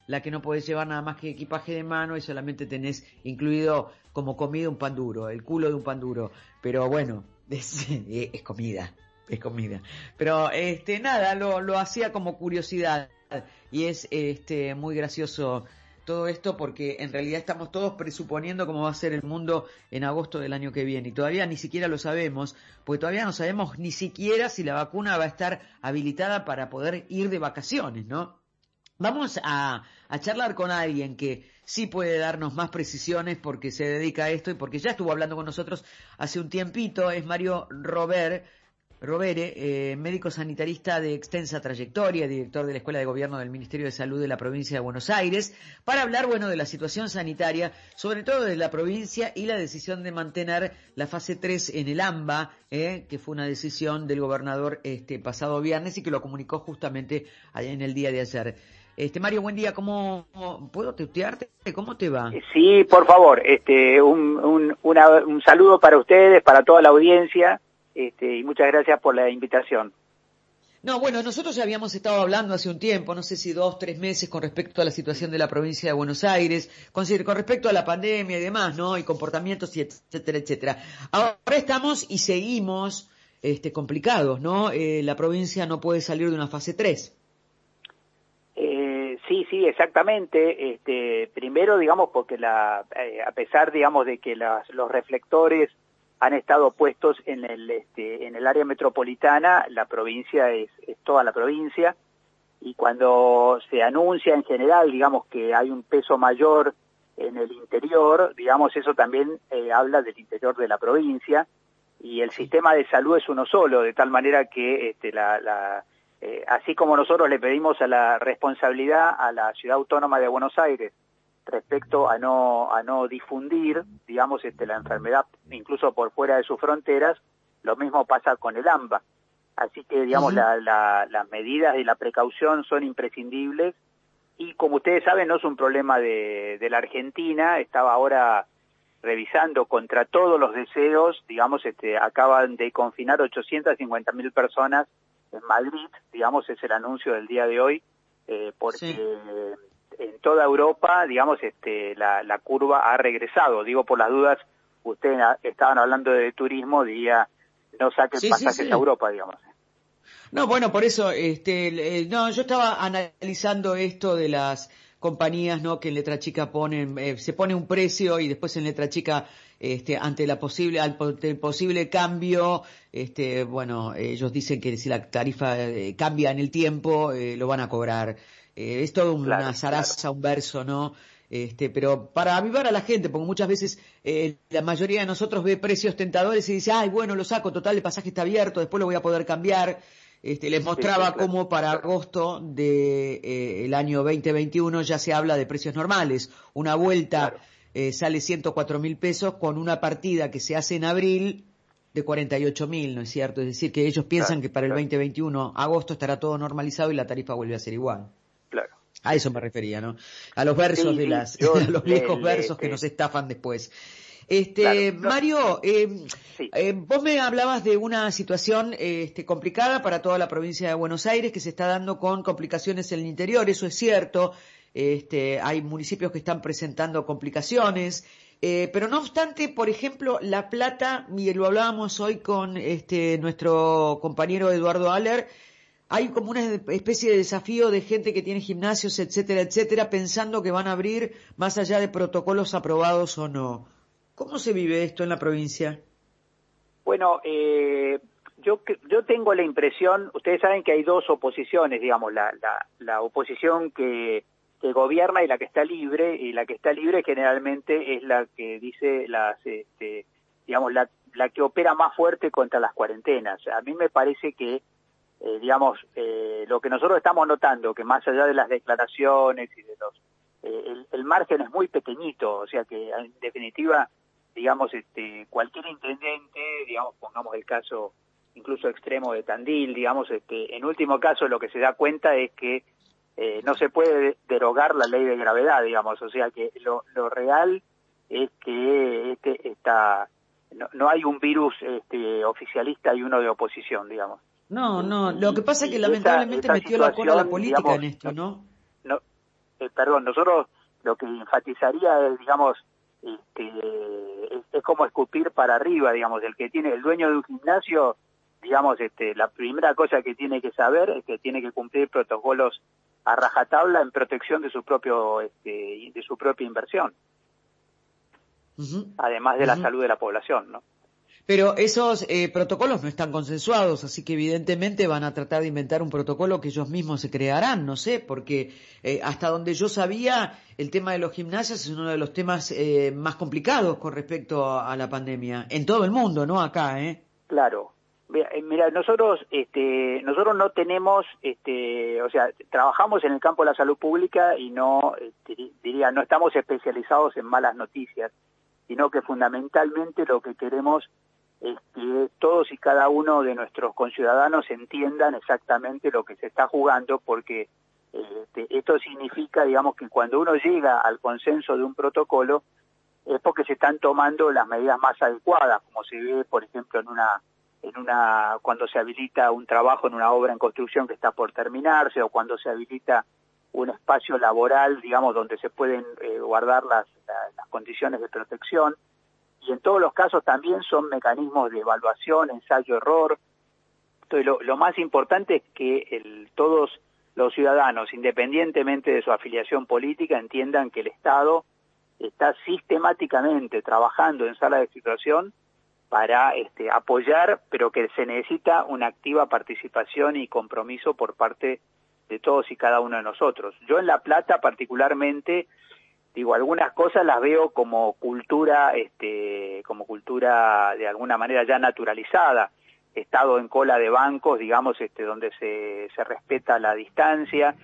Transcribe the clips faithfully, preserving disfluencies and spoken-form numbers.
la que no podés llevar nada más que equipaje de mano y solamente tenés incluido como comida un pan duro, el culo de un pan duro. Pero bueno, es, es comida, es comida. Pero este nada, lo, lo hacía como curiosidad y es este muy gracioso todo esto porque en realidad estamos todos presuponiendo cómo va a ser el mundo en agosto del año que viene y todavía ni siquiera lo sabemos, porque todavía no sabemos ni siquiera si la vacuna va a estar habilitada para poder ir de vacaciones, ¿no? Vamos a, a charlar con alguien que sí puede darnos más precisiones porque se dedica a esto y porque ya estuvo hablando con nosotros hace un tiempito, es Mario Rober, Robere, eh, médico sanitarista de extensa trayectoria, director de la Escuela de Gobierno del Ministerio de Salud de la Provincia de Buenos Aires, para hablar, bueno, de la situación sanitaria, sobre todo de la provincia y la decisión de mantener la fase tres en el AMBA, eh, que fue una decisión del gobernador este pasado viernes y que lo comunicó justamente en el día de ayer. Este Mario, buen día, ¿cómo puedo tutearte? ¿Cómo te va? Sí, por favor, este un un, una, un saludo para ustedes, para toda la audiencia. Este, y muchas gracias por la invitación. No, bueno, nosotros ya habíamos estado hablando hace un tiempo, no sé si dos, tres meses, con respecto a la situación de la provincia de Buenos Aires, con, con respecto a la pandemia y demás, ¿no? Y comportamientos, y etcétera, etcétera. Ahora estamos y seguimos este, complicados, ¿no? Eh, la provincia no puede salir de una fase tres. Eh, sí, sí, exactamente. Este, primero, digamos, porque la, eh, a pesar, digamos, de que las, los reflectores han estado puestos en el este, en el área metropolitana, la provincia es, es toda la provincia, y cuando se anuncia en general, digamos, que hay un peso mayor en el interior, digamos, eso también eh, habla del interior de la provincia, y el sistema de salud es uno solo, de tal manera que este, la, la eh, así como nosotros le pedimos a la responsabilidad a la Ciudad Autónoma de Buenos Aires respecto a no a no difundir, digamos, este la enfermedad incluso por fuera de sus fronteras, lo mismo pasa con el AMBA. Así que, digamos, uh-huh. la, la, las medidas de la precaución son imprescindibles y, como ustedes saben, no es un problema de, de la Argentina. Estaba ahora revisando contra todos los deseos, digamos, este acaban de confinar ochocientas cincuenta mil personas en Madrid, digamos, es el anuncio del día de hoy, eh, porque... Sí. En toda Europa, digamos, este, la, la curva ha regresado. Digo, por las dudas, ustedes estaban hablando de turismo, diría, no saquen sí, pasajes sí, sí. a Europa, digamos. No, bueno, por eso, este, eh, no, yo estaba analizando esto de las compañías, ¿no? Que en letra chica ponen, eh, se pone un precio y después en letra chica, este, ante la posible, al el posible cambio, este, bueno, ellos dicen que si la tarifa eh, cambia en el tiempo, eh, lo van a cobrar. Eh, es todo una claro, zaraza, claro. un verso, ¿no? Este, pero para avivar a la gente, porque muchas veces eh, la mayoría de nosotros ve precios tentadores y dice, ay, bueno, lo saco, total, el pasaje está abierto, después lo voy a poder cambiar. Este, les mostraba sí, sí, claro, cómo para claro. agosto de eh, el año veinte veintiuno ya se habla de precios normales. Una vuelta claro. eh, sale ciento cuatro mil pesos con una partida que se hace en abril de cuarenta y ocho mil, ¿no es cierto? Es decir, que ellos piensan claro, que para el claro. veinte veintiuno, agosto, estará todo normalizado y la tarifa vuelve a ser igual. Claro. A eso me refería, ¿no? A los versos sí, de las, yo, a los viejos le, versos le, que le, nos estafan después. Este, claro, no, Mario, eh, sí. eh, vos me hablabas de una situación este, complicada para toda la provincia de Buenos Aires que se está dando con complicaciones en el interior, eso es cierto. Este, hay municipios que están presentando complicaciones, eh, pero no obstante, por ejemplo, La Plata, y lo hablábamos hoy con este, nuestro compañero Eduardo Aller, hay como una especie de desafío de gente que tiene gimnasios, etcétera, etcétera, pensando que van a abrir más allá de protocolos aprobados o no. ¿Cómo se vive esto en la provincia? Bueno, eh, yo yo tengo la impresión, ustedes saben que hay dos oposiciones, digamos, la la, la oposición que, que gobierna y la que está libre, y la que está libre generalmente es la que dice las, este, digamos, la, la que opera más fuerte contra las cuarentenas. A mí me parece que Eh, digamos, eh, lo que nosotros estamos notando, que más allá de las declaraciones y de los, eh, el, el margen es muy pequeñito, o sea que en definitiva, digamos, este, cualquier intendente, digamos, pongamos el caso incluso extremo de Tandil, digamos, este, en último caso lo que se da cuenta es que eh, no se puede derogar la ley de gravedad, digamos, o sea que lo, lo real es que este, está, no, no hay un virus este, oficialista y uno de oposición, digamos. No, no, lo que pasa es que lamentablemente esa, esa metió la cola la política digamos, en esto, ¿no? No, eh, perdón, nosotros lo que enfatizaría es, digamos, este, es, es como escupir para arriba, digamos, el que tiene, el dueño de un gimnasio, digamos, este, la primera cosa que tiene que saber es que tiene que cumplir protocolos a rajatabla en protección de su propio, este, de su propia inversión, uh-huh. además de uh-huh. la salud de la población, ¿no? Pero esos eh, protocolos no están consensuados, así que evidentemente van a tratar de inventar un protocolo que ellos mismos se crearán, no sé, porque eh, hasta donde yo sabía, el tema de los gimnasios es uno de los temas eh, más complicados con respecto a, a la pandemia, en todo el mundo, no acá, ¿eh? Claro. Mira, nosotros, este, nosotros no tenemos, este, o sea, trabajamos en el campo de la salud pública y no, este, diría, no estamos especializados en malas noticias, sino que fundamentalmente lo que queremos es que todos y cada uno de nuestros conciudadanos entiendan exactamente lo que se está jugando, porque este, esto significa, digamos, que cuando uno llega al consenso de un protocolo es porque se están tomando las medidas más adecuadas, como se ve, por ejemplo, en una en una cuando se habilita un trabajo en una obra en construcción que está por terminarse, o cuando se habilita un espacio laboral, digamos, donde se pueden eh, guardar las, las, las condiciones de protección. Y en todos los casos también son mecanismos de evaluación, ensayo-error. Entonces, lo, lo más importante es que el, todos los ciudadanos, independientemente de su afiliación política, entiendan que el Estado está sistemáticamente trabajando en sala de situación para este, apoyar, pero que se necesita una activa participación y compromiso por parte de todos y cada uno de nosotros. Yo en La Plata particularmente, digo, algunas cosas las veo como cultura, este, como cultura de alguna manera ya naturalizada. He estado en cola de bancos, digamos, este, donde se, se respeta la distancia,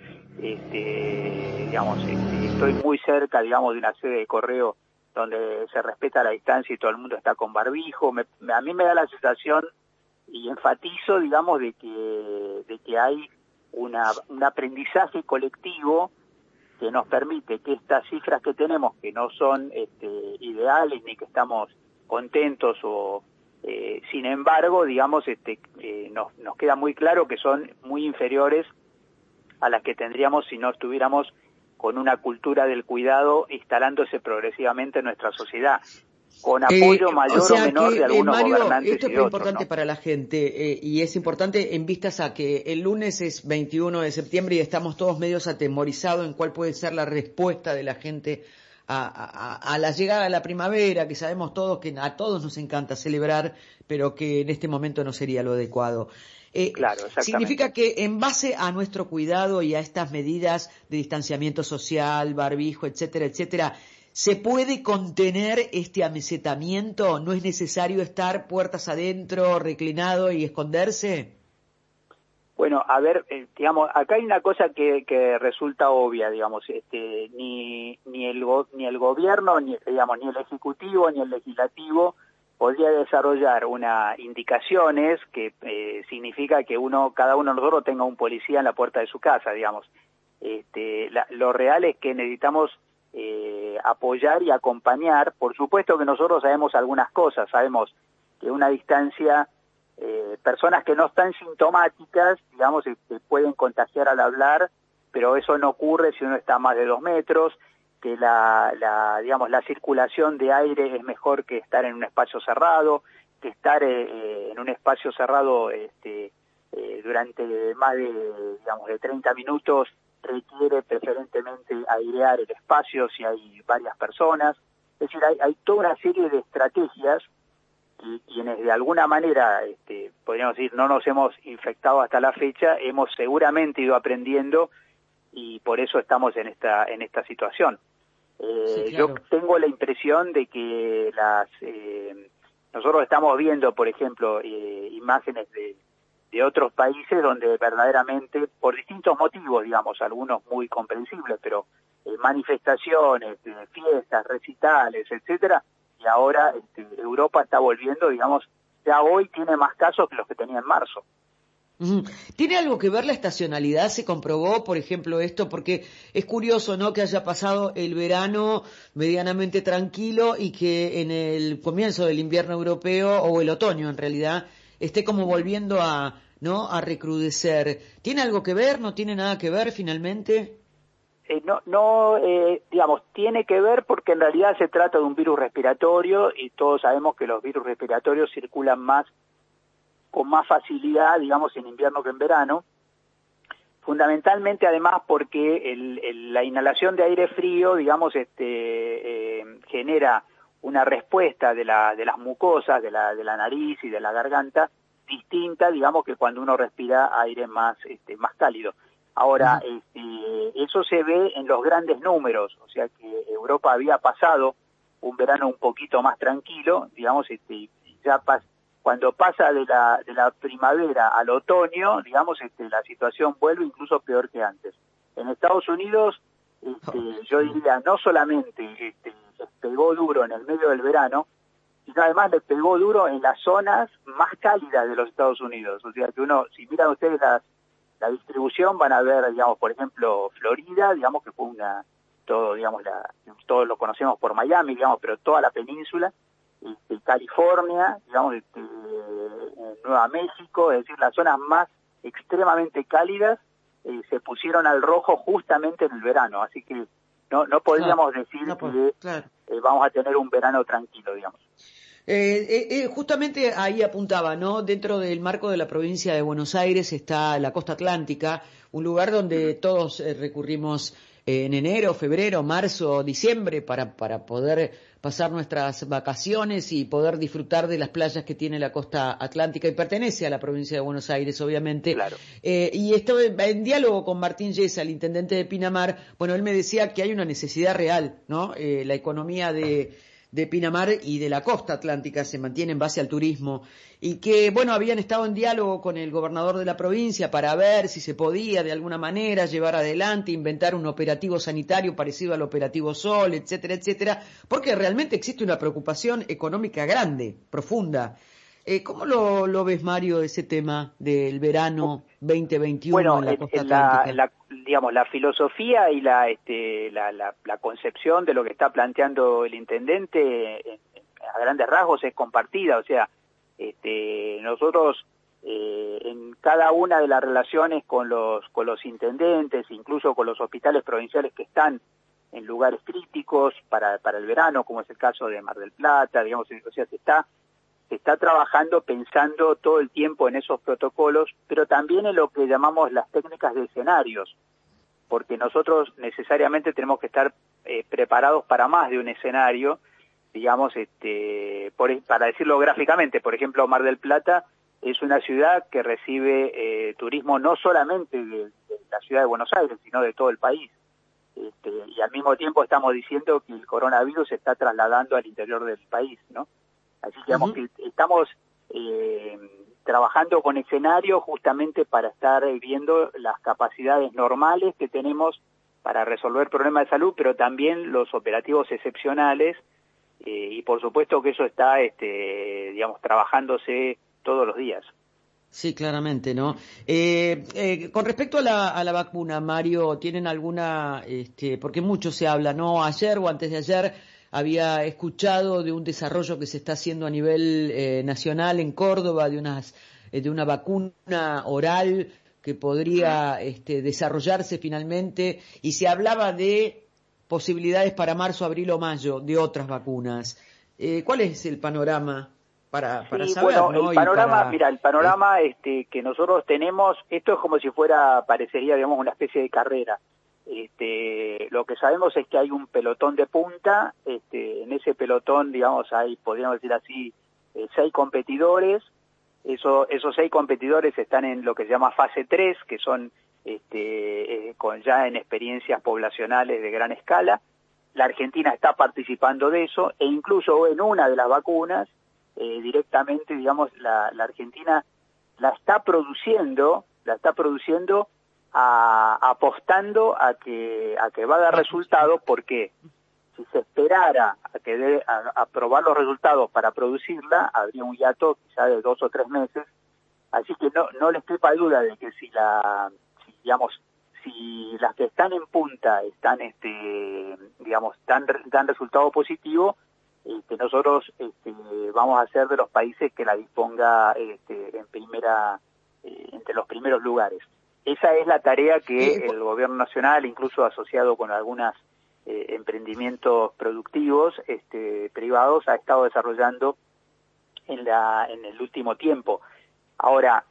este, digamos, este, estoy muy cerca, digamos, de una sede de correo donde se respeta la distancia y todo el mundo está con barbijo. Me, a mí me da la sensación y enfatizo, digamos, de que, de que hay una, un aprendizaje colectivo que nos permite que estas cifras que tenemos, que no son este, ideales ni que estamos contentos o eh, sin embargo, digamos, este, eh, nos, nos queda muy claro que son muy inferiores a las que tendríamos si no estuviéramos con una cultura del cuidado instalándose progresivamente en nuestra sociedad, con apoyo eh, mayor o, sea o menor que, de algunos eh, Mario, gobernantes esto es y muy otros, importante ¿no? para la gente eh, y es importante en vistas a que el lunes es veintiuno de septiembre y estamos todos medios atemorizados en cuál puede ser la respuesta de la gente a, a, a la llegada de la primavera, que sabemos todos que a todos nos encanta celebrar, pero que en este momento no sería lo adecuado. Eh, claro, significa que en base a nuestro cuidado y a estas medidas de distanciamiento social, barbijo, etcétera, etcétera, ¿se puede contener este amesetamiento? ¿No es necesario estar puertas adentro, reclinado y esconderse? Bueno, a ver, eh, digamos, acá hay una cosa que, que resulta obvia, digamos, este, ni ni el go, ni el gobierno, ni digamos, ni el ejecutivo, ni el legislativo podría desarrollar unas indicaciones que eh, significa que uno, cada uno de nosotros tenga un policía en la puerta de su casa, digamos. Este, la, lo real es que necesitamos eh, apoyar y acompañar. Por supuesto que nosotros sabemos algunas cosas, sabemos que una distancia, eh, personas que no están sintomáticas, digamos, este, pueden contagiar al hablar, pero eso no ocurre si uno está a más de dos metros, que la, la, digamos, la circulación de aire es mejor que estar en un espacio cerrado, que estar eh, en un espacio cerrado este, eh, durante más de, digamos, de treinta minutos requiere preferentemente airear el espacio si hay varias personas. Es decir, hay, hay toda una serie de estrategias y quienes de alguna manera, este, podríamos decir, no nos hemos infectado hasta la fecha, hemos seguramente ido aprendiendo y por eso estamos en esta en esta situación. Eh, sí, claro. Yo tengo la impresión de que las eh, nosotros estamos viendo, por ejemplo, eh, imágenes de, de otros países donde verdaderamente, por distintos motivos, digamos, algunos muy comprensibles, pero eh, manifestaciones, eh, fiestas, recitales, etcétera, y ahora este, Europa está volviendo, digamos, ya hoy tiene más casos que los que tenía en marzo. ¿Tiene algo que ver la estacionalidad? ¿Se comprobó, por ejemplo, esto? Porque es curioso, ¿no?, que haya pasado el verano medianamente tranquilo y que en el comienzo del invierno europeo, o el otoño en realidad, esté como volviendo a, ¿no?, a recrudecer. ¿Tiene algo que ver? ¿No tiene nada que ver finalmente? eh, no, no eh, digamos, tiene que ver porque en realidad se trata de un virus respiratorio y todos sabemos que los virus respiratorios circulan más, con más facilidad, digamos, en invierno que en verano. Fundamentalmente, además, porque el, el, la inhalación de aire frío, digamos, este, eh, genera una respuesta de, la, de las mucosas, de la, de la nariz y de la garganta, distinta, digamos, que cuando uno respira aire más, este, más cálido. Ahora, uh-huh. este, eso se ve en los grandes números, o sea que Europa había pasado un verano un poquito más tranquilo, digamos, este, ya pas, cuando pasa de la, de la primavera al otoño, digamos, este, la situación vuelve incluso peor que antes. En Estados Unidos, este, yo diría, no solamente este, les pegó duro en el medio del verano, sino además les pegó duro en las zonas más cálidas de los Estados Unidos. O sea que uno, si miran ustedes las la distribución, van a ver, digamos, por ejemplo, Florida, digamos que fue una, todo, digamos, la, todos lo conocemos por Miami, digamos, pero toda la península, este, California, digamos, este, Nueva México, es decir, las zonas más extremadamente cálidas eh, se pusieron al rojo justamente en el verano, así que no, no podríamos claro, decir no, que claro. eh, vamos a tener un verano tranquilo, digamos. Eh, eh, eh, justamente ahí apuntaba, ¿no? Dentro del marco de la provincia de Buenos Aires está la costa atlántica, un lugar donde todos eh, recurrimos eh, en enero, febrero, marzo, diciembre para, para poder pasar nuestras vacaciones y poder disfrutar de las playas que tiene la costa atlántica y pertenece a la provincia de Buenos Aires, obviamente. Claro. Eh, y estaba en diálogo con Martín Yesa, el intendente de Pinamar. Bueno, él me decía que hay una necesidad real, ¿no? Eh, la economía de de Pinamar y de la costa atlántica se mantiene en base al turismo y que, bueno, habían estado en diálogo con el gobernador de la provincia para ver si se podía de alguna manera llevar adelante, inventar un operativo sanitario parecido al operativo Sol, etcétera, etcétera, porque realmente existe una preocupación económica grande, profunda. Eh, ¿Cómo lo, lo ves, Mario, ese tema del verano veinte veintiuno bueno, en la en, costa en la, atlántica? la, digamos, la filosofía y la, este, la, la, la concepción de lo que está planteando el intendente en, en, a grandes rasgos es compartida, o sea, este, nosotros eh, en cada una de las relaciones con los, con los intendentes, incluso con los hospitales provinciales que están en lugares críticos para, para el verano, como es el caso de Mar del Plata, digamos, o sea, se está se está trabajando pensando todo el tiempo en esos protocolos, pero también en lo que llamamos las técnicas de escenarios, porque nosotros necesariamente tenemos que estar eh, preparados para más de un escenario, digamos, este, por, para decirlo gráficamente, por ejemplo, Mar del Plata es una ciudad que recibe eh, turismo no solamente de, de la ciudad de Buenos Aires, sino de todo el país. Este, y al mismo tiempo estamos diciendo que el coronavirus se está trasladando al interior del país, ¿no? Así que, digamos, uh-huh. que estamos eh, trabajando con escenarios justamente para estar viendo las capacidades normales que tenemos para resolver problemas de salud, pero también los operativos excepcionales, eh, y por supuesto que eso está, este, digamos, trabajándose todos los días. Sí, claramente, ¿no? Eh, eh, con respecto a la, a la vacuna, Mario, ¿tienen alguna, este, porque mucho se habla, ¿no? Ayer o antes de ayer había escuchado de un desarrollo que se está haciendo a nivel eh, nacional en Córdoba de unas eh, de una vacuna oral que podría este, desarrollarse finalmente y se hablaba de posibilidades para marzo, abril o mayo de otras vacunas. Eh, ¿Cuál es el panorama para para sí, saber, bueno, ¿no? el panorama, para, mira, el panorama eh, este que nosotros tenemos, esto es como si fuera, parecería, digamos, una especie de carrera. Este, lo que sabemos es que hay un pelotón de punta, este, en ese pelotón, digamos, hay, podríamos decir así, eh, seis competidores. Eso, esos seis competidores están en lo que se llama fase tres, que son este, eh, con ya en experiencias poblacionales de gran escala. La Argentina está participando de eso, e incluso en una de las vacunas, eh, directamente, digamos, la, la Argentina la está produciendo, la está produciendo A, apostando a que a que va a dar resultados, porque si se esperara a que de, a, a probar los resultados para producirla, habría un hiato quizá de dos o tres meses, así que no no les quepa duda de que si la si, digamos si las que están en punta están este digamos dan dan resultado positivo, este, nosotros este, vamos a ser de los países que la disponga este, en primera eh, entre los primeros lugares. esa es la tarea que el gobierno nacional, incluso asociado con algunos eh, emprendimientos productivos este, privados, ha estado desarrollando en, la, en el último tiempo. Ahora,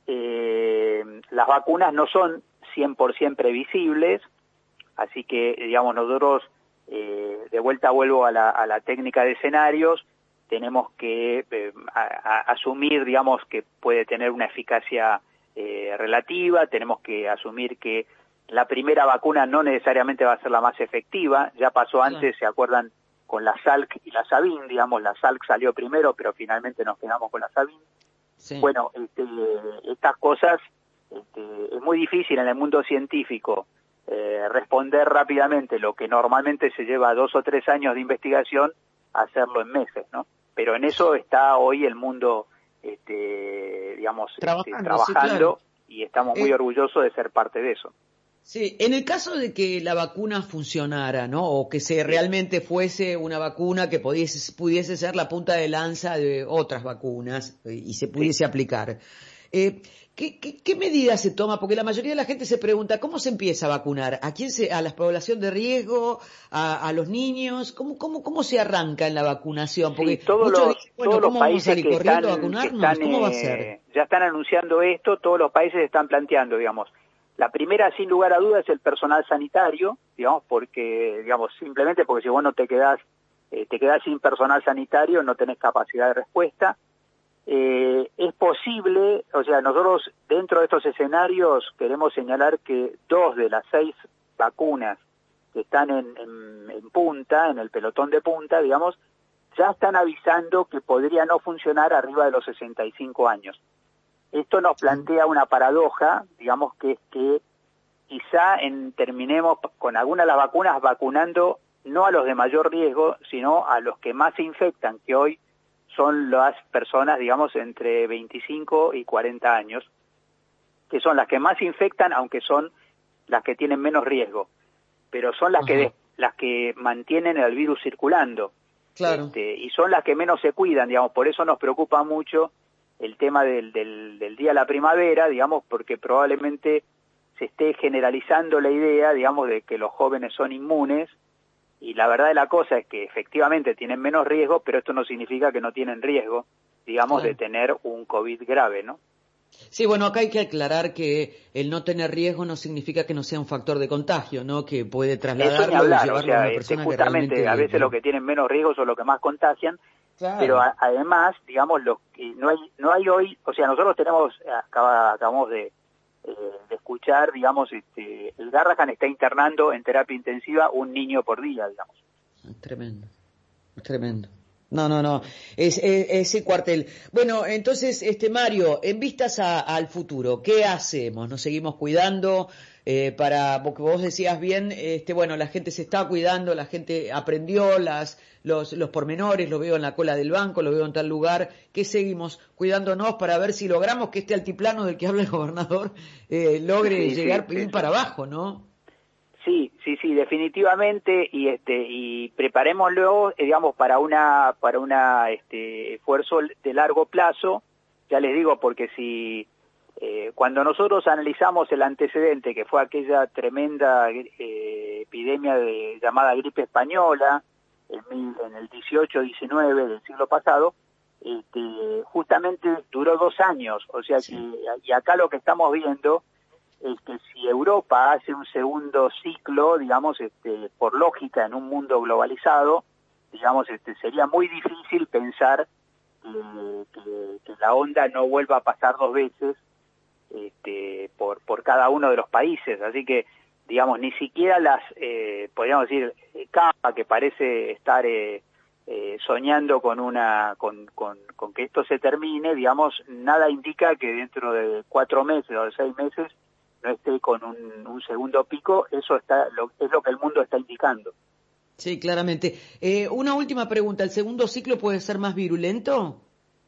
eh, las vacunas no son cien por ciento previsibles, así que, digamos, nosotros, eh, de vuelta vuelvo a la, a la técnica de escenarios, tenemos que eh, a, a, asumir, digamos, que puede tener una eficacia eh, relativa, tenemos que asumir que la primera vacuna no necesariamente va a ser la más efectiva, ya pasó antes, sí. ¿Se acuerdan? Con la Salk y la Sabin, digamos, la Salk salió primero, pero finalmente nos quedamos con la Sabin. Sí. Bueno, este, estas cosas, este, es muy difícil en el mundo científico eh, responder rápidamente lo que normalmente se lleva dos o tres años de investigación, hacerlo en meses, ¿no? Pero en eso está hoy el mundo, este, digamos, trabajando, este, trabajando sí, claro. Y estamos muy eh, orgullosos de ser parte de eso. Sí, en el caso de que la vacuna funcionara, ¿no? O que se realmente fuese una vacuna que pudiese, pudiese ser la punta de lanza de otras vacunas y se pudiese sí. aplicar. Eh, ¿qué, qué, ¿Qué medidas se toma? Porque la mayoría de la gente se pregunta, ¿cómo se empieza a vacunar? ¿A quién se, a la población de riesgo? ¿A, a los niños? ¿Cómo, cómo, ¿Cómo se arranca en la vacunación? Porque sí, todos muchos los, dicen, bueno, todos ¿cómo los vamos a salir corriendo están, a vacunarnos? Están, ¿Cómo va a eh, ser? Ya están anunciando esto, todos los países están planteando, digamos. La primera, sin lugar a dudas, es el personal sanitario, digamos, porque, digamos, simplemente porque si vos no te quedás, eh, te quedás sin personal sanitario, no tenés capacidad de respuesta. Eh, es posible, o sea, nosotros dentro de estos escenarios queremos señalar que dos de las seis vacunas que están en, en, en punta, en el pelotón de punta, digamos, ya están avisando que podría no funcionar arriba de los sesenta y cinco años. Esto nos plantea una paradoja, digamos, que es que quizá en, terminemos con algunas de las vacunas vacunando no a los de mayor riesgo, sino a los que más se infectan, que hoy son las personas, digamos, entre veinticinco y cuarenta años, que son las que más infectan, aunque son las que tienen menos riesgo, pero son las que de, las que mantienen el virus circulando. Claro. Este, y son las que menos se cuidan, digamos, por eso nos preocupa mucho el tema del, del, del día de la primavera, digamos, porque probablemente se esté generalizando la idea, digamos, de que los jóvenes son inmunes, y la verdad de la cosa es que efectivamente tienen menos riesgo, pero esto no significa que no tienen riesgo, digamos, claro. de tener un COVID grave, ¿no? Sí, bueno, acá hay que aclarar que el no tener riesgo no significa que no sea un factor de contagio, ¿no? Que puede trasladarlo hablar, y llevarlo o sea, a una persona este, justamente, que realmente... a veces los que tienen menos riesgo son los que más contagian, claro. Pero a, además, digamos, lo que no hay no hay hoy, o sea, nosotros tenemos, acaba, acabamos de, eh, de escuchar, digamos, este, el Garrahan está internando en terapia intensiva un niño por día, digamos. Es tremendo, es tremendo. No, no, no, es, es, ese cuartel. Bueno, entonces, este Mario, en vistas a, al futuro, ¿qué hacemos? ¿Nos seguimos cuidando? Eh, para, porque vos decías bien, este, bueno, la gente se está cuidando, la gente aprendió las, los, los pormenores, lo veo en la cola del banco, lo veo en tal lugar. ¿Qué seguimos? Cuidándonos para ver si logramos que este altiplano del que habla el gobernador eh, logre sí, llegar sí, sí, para sí. abajo, ¿no? Sí, sí, sí, definitivamente, y este y preparémoslo, digamos, para una para una este esfuerzo de largo plazo. Ya les digo, porque si eh, cuando nosotros analizamos el antecedente, que fue aquella tremenda eh, epidemia de llamada gripe española en, en el dieciocho diecinueve del siglo pasado, este, justamente duró dos años, o sea sí. que y acá lo que estamos viendo es que si Europa hace un segundo ciclo, digamos, este, por lógica, en un mundo globalizado, digamos, este, sería muy difícil pensar eh, que, que la onda no vuelva a pasar dos veces este, por, por cada uno de los países. Así que, digamos, ni siquiera las, eh, podríamos decir, Cava, que parece estar eh, eh, soñando con una, con, con, con que esto se termine, digamos, nada indica que dentro de cuatro meses o de seis meses no esté con un, un segundo pico. Eso está lo, es lo que el mundo está indicando. Sí, claramente. Eh, una última pregunta, ¿el segundo ciclo puede ser más virulento?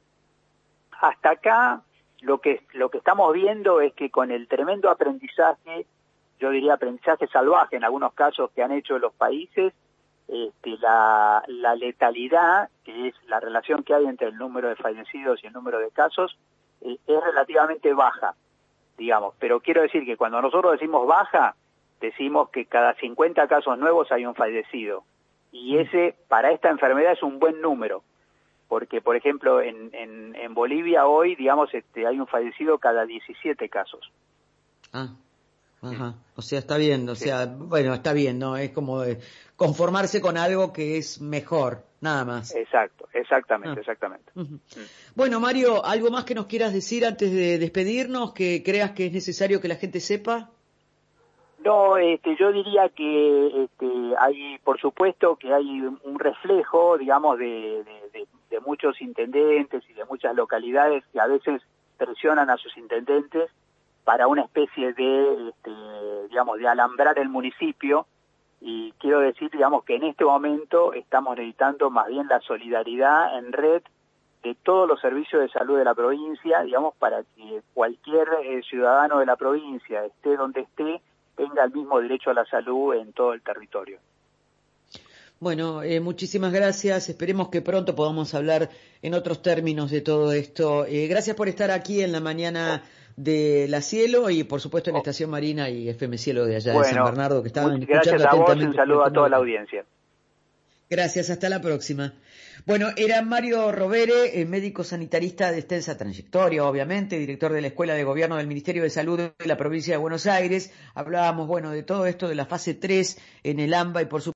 Hasta acá lo que lo que estamos viendo es que con el tremendo aprendizaje, yo diría aprendizaje salvaje en algunos casos que han hecho los países, este, la, la letalidad, que es la relación que hay entre el número de fallecidos y el número de casos, eh, es relativamente baja. digamos. Pero quiero decir que cuando nosotros decimos baja, decimos que cada cincuenta casos nuevos hay un fallecido. Y ese, para esta enfermedad, es un buen número. Porque, por ejemplo, en, en, en Bolivia hoy, digamos, este, hay un fallecido cada diecisiete casos. Ah, ajá. O sea, está bien, o Sí. sea, bueno, está bien, ¿no? Es como de conformarse con algo que es mejor, nada más. Exacto, exactamente, Ah. exactamente. Uh-huh. Mm. Bueno, Mario, ¿algo más que nos quieras decir antes de despedirnos, que creas que es necesario que la gente sepa? No, este, yo diría que este, hay, por supuesto, que hay un reflejo, digamos, de, de, de, de muchos intendentes y de muchas localidades que a veces presionan a sus intendentes para una especie de, este, digamos, de alambrar el municipio. Y quiero decir, digamos, que en este momento estamos necesitando más bien la solidaridad en red de todos los servicios de salud de la provincia, digamos, para que cualquier eh, ciudadano de la provincia, esté donde esté, tenga el mismo derecho a la salud en todo el territorio. Bueno, eh, muchísimas gracias. Esperemos que pronto podamos hablar en otros términos de todo esto. Eh, gracias por estar aquí en la mañana de La Cielo y, por supuesto, en Oh, Estación Marina y F M Cielo de allá de San bueno, Bernardo, que estaban muchas escuchando gracias a vos y un atentamente saludo el a tema toda la local. audiencia. Gracias, hasta la próxima. Bueno, era Mario Rovere, eh, médico sanitarista de extensa trayectoria, obviamente, director de la Escuela de Gobierno del Ministerio de Salud de la provincia de Buenos Aires. Hablábamos, bueno, de todo esto de la fase tres en el AMBA y por supuesto